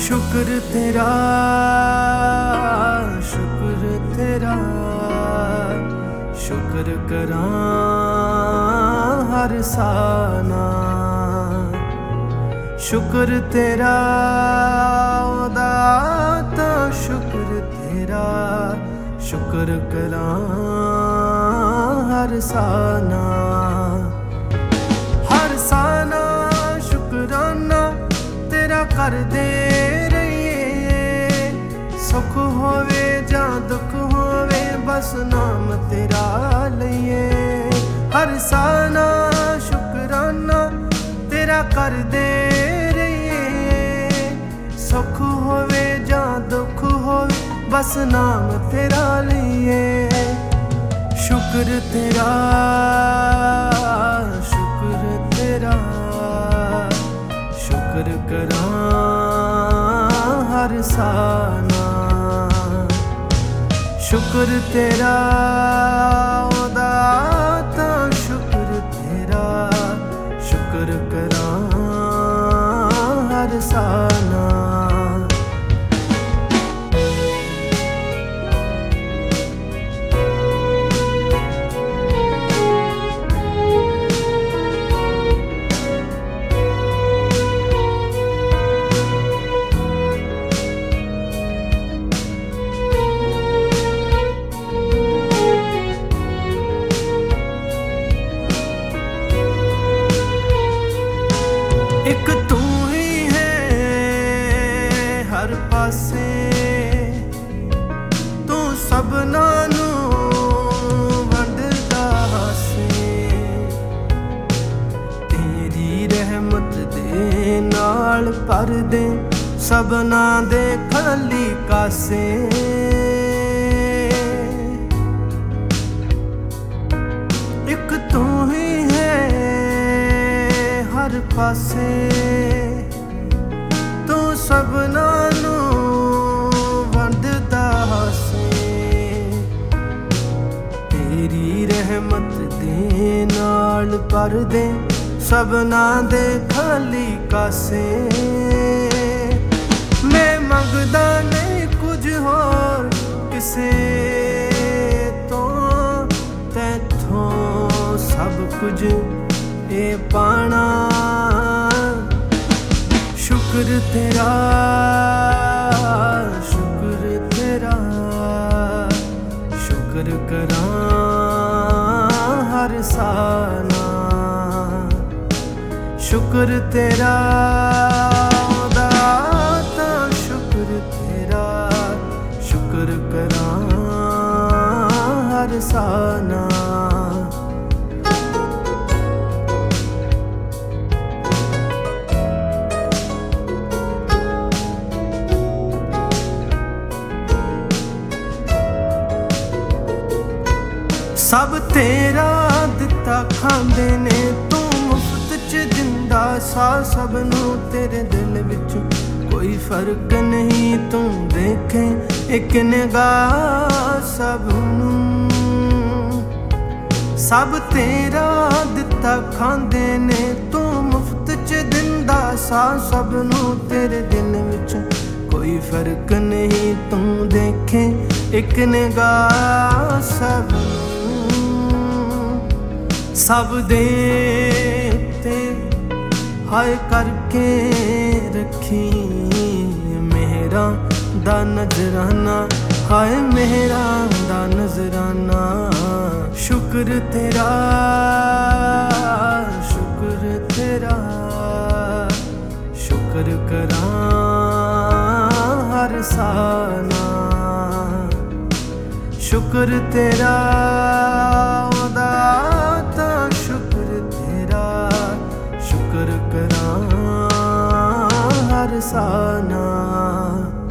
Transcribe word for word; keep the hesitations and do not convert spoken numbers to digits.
शुक्र तेरा शुक्र तेरा शुक्र करां हर साना। शुक्र तेरा ओ दाता शुक्र तेरा शुक्र करां हर साना। हर साना शुकराना तेरा कर दे रहिए। सुख होवे जां दुख होवे बस नाम तेरा लइए। हर साना शुकराना तेरा कर दे रहिए। सुख होवे जां दुख होवे बस नाम तेरा लइए। शुक्र तेरा शुक्र तेरा शुक्र करां हर साना। शुक्र तेरा ओ दाता शुक्र तेरा शुक्र करां हर साना। एक तू ही है हर पासे तू सबना नू वंडदा हासे। तेरी रहमत दे नाल भर दे सबना दे खाली कासे। एक तू ही है हर पासे तू सबना नू वंडदा हासे। तेरी रहमत दे नाल भर दे सबना दे खाली कासे। मैं मंगदा नहीं कुछ होर किसे तो तैथों सब कुछ ए पाना। शुक्र तेरा शुक्र तेरा शुक्र करां हर साना। शुक्र तेरा ओ दाता शुक्र तेरा शुक्र करां हर साना। सब तेरा दिता खांदे ने तू मुफ्त च दिंदा सा सबनू। तेरे दिल विच कोई फर्क नहीं तू देखे एक निगाह सबनू। सब तेरा दिता खांदे ने तू मुफ्त च दिंदा सा सबनू। तेरे दिल विच कोई फर्क नहीं तू देखे एक निगाह सबनू। सब दे उत्ते हाय करके रखी मेहरा दा नजराना। हाय मेहरा दा नजराना। शुक्र तेरा शुक्र तेरा शुक्र करां हर साना। शुक्र तेरा ओ दाता शुक्र तेरा शुक्र करां हर साना।